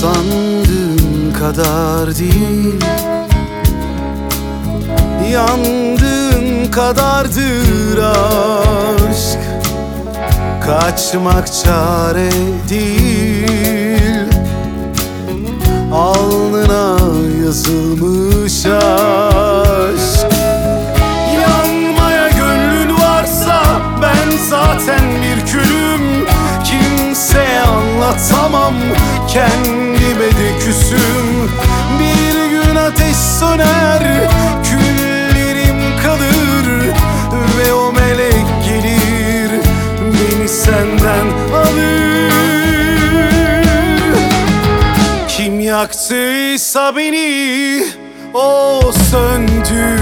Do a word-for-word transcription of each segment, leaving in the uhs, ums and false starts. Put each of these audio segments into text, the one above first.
Sandığın kadar değil, yandığın kadardır aşk. Kaçmak çare değil, alnına yazılmış aşk. Yanmaya gönlün varsa ben zaten bir külüm. Kimseye anlatamam, kendime de küsüm. Bir gün ateş söner, küllerim kalır ve o melek gelir beni senden alır. Kim yaktıysa beni o söndürsün.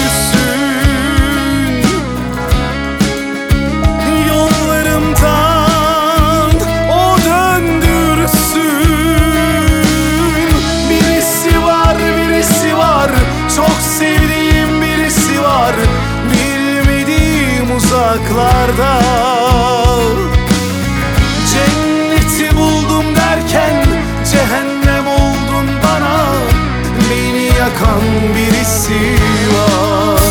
Yollarımdan o döndürsün. Birisi var, birisi var, çok sevdiğim birisi var, bilmediğim uzaklarda. Cenneti buldum derken cehennem oldun bana, beni yakan birisi var.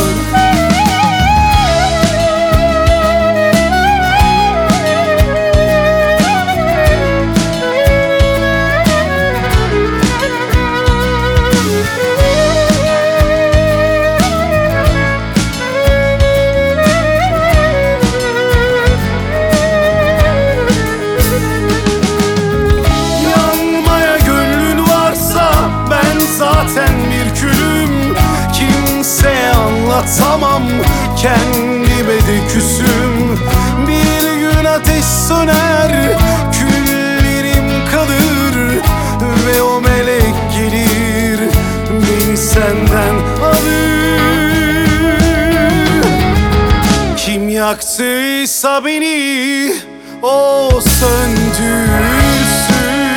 Anlatamam, kendime de küsüm. Bir gün ateş söner, küllerim kalır ve o melek gelir beni senden alır. Kim yaktıysa beni o söndürsün.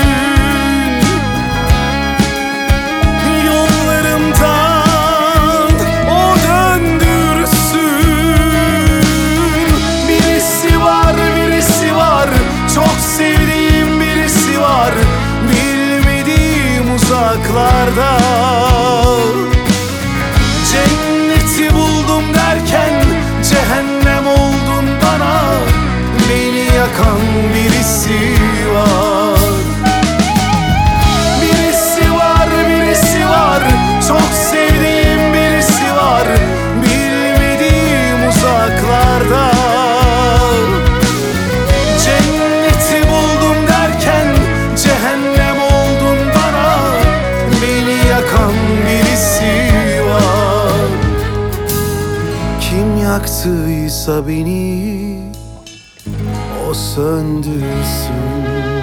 Uzaklarda cenneti buldum derken cehennem oldun bana, beni yakan birisi var. Birisi var, birisi var, çok sevdiğim birisi var, bilmediğim uzaklarda. Cenneti buldum derken cehennem oldun bana, beni yakan birisi var. Kim yaktıysa beni o söndürsün.